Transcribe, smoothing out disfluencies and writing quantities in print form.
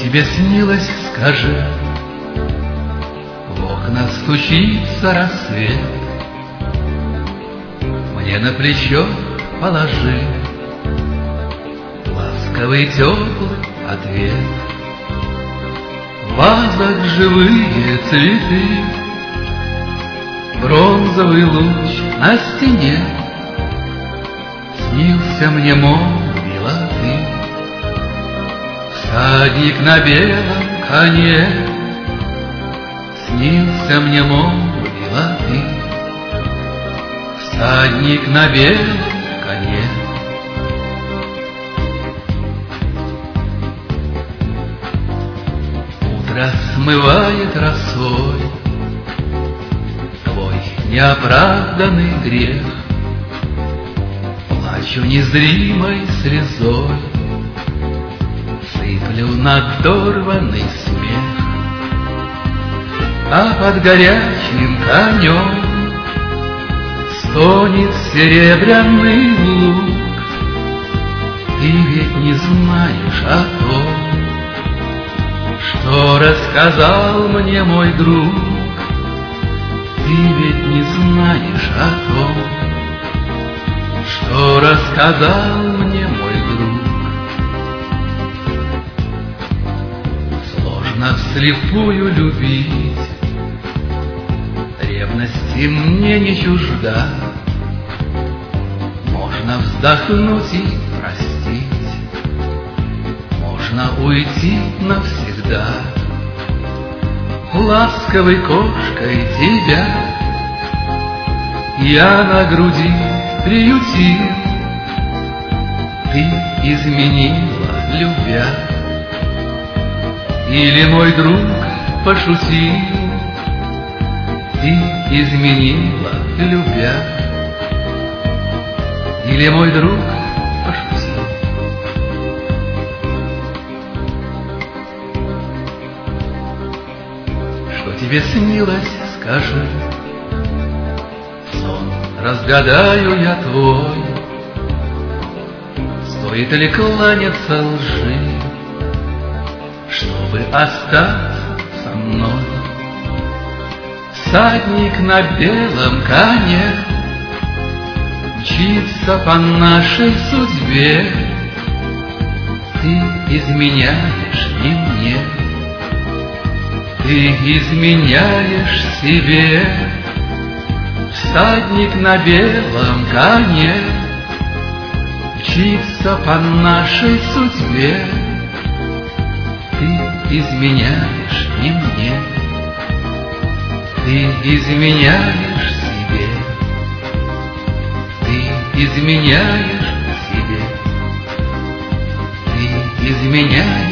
тебе снилось, скажи? В окна стучится рассвет, мне на плечо положи ласковый теплый ответ. В вазах живые цветы, бронзовый луч на стене. Снился мне мол белоты, всадник на белом коне. Снился мне мол белоты, всадник на белом коне. Утро смывает росой твой неоправданный грех. Плачу незримой слезой, сыплю надорванный смех. А под горячим конем стонет серебряный лук. Ты ведь не знаешь о том, что рассказал мне мой друг. Ты ведь не знаешь о том, что рассказал мне мой друг. Сложно вслепую любить, ревности мне не чужда. Можно вздохнуть и простить, можно уйти навсегда. Ласковой кошкой тебя я на груди приютил. Ты изменила, любя, или мой друг пошутил? Ты изменила, любя, или мой друг пошутил? Что тебе снилось, скажи? Сон разгадаю я твой. Стоит ли кланяться лжи, чтобы остаться со мной? Всадник на белом коне мчится по нашей судьбе. Ты изменяешь и мне, ты изменяешь себе. Всадник на белом коне мчится по нашей судьбе. Ты изменяешь и мне, ты изменяешь себе. Ты изменяешь себе, ты изменяешь